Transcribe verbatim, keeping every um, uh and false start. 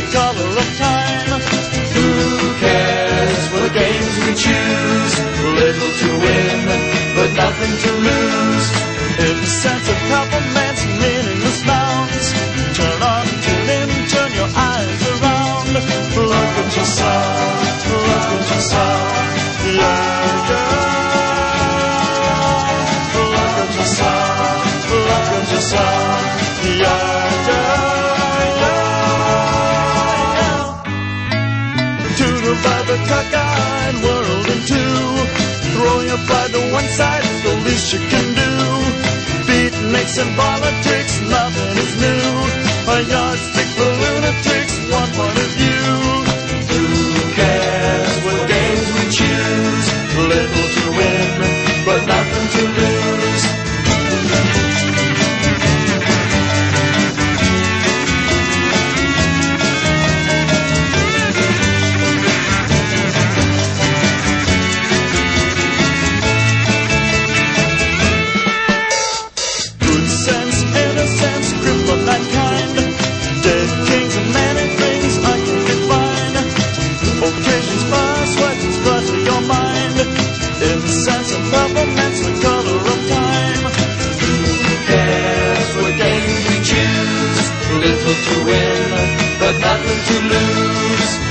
the color of time. Who cares for the games we choose? Little to win, but nothing to lose. If the sense of compliments and meaningless bounds, turn on, tune in, turn your eyes around. Look at yourself, look at yourself, yeah, yeah. Look at yourself, look at yourself, yeah, yeah, yeah. To divide the cockeyed world in two, throwing your pride to one side is the least you can do. Beatniks and politics, nothing is new. A yardstick for lunatics, one point of view. Who cares what games we choose? Little to win, but nothing to lose. Little to win, but nothing to lose.